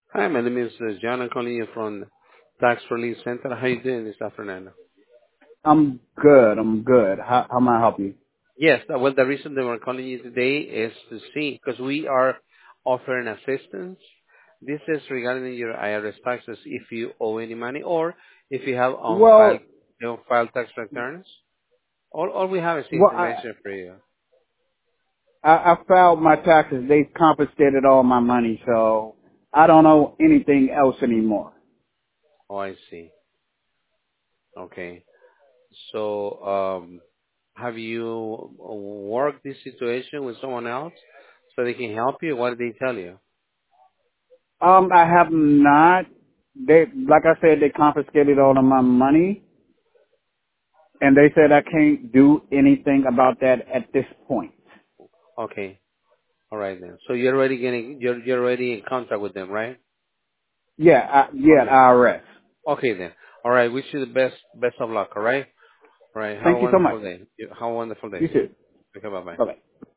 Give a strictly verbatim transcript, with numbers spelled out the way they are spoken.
Hi, my name is uh, John. I'm calling you from Tax Relief Center. How you doing this afternoon? I'm good. I'm good. How, how may I help you? Yes, uh, well, the reason that we're calling you today is to see, because we are offering assistance. This is regarding your I R S taxes if you owe any money or if you have Well, on-file, on-file tax returns. All, all we have is well, I, information for you. I, I filed my taxes. They confiscated all my money, so I don't owe anything else anymore. Oh, I see. Okay. So, um, have you worked this situation with someone else so they can help you? What did they tell you? Um, I have not. They, like I said, they confiscated all of my money, and they said I can't do anything about that at this point. Okay. All right then. So you're already getting, you're, you're already in contact with them, right? Yeah, I, yeah, Okay. I R S. Okay then. All right. Wish you the best, best of luck. All right. All right. Have a Thank you so much. wonderful day. You- Have a wonderful day. You too. Okay. Bye bye. Bye bye.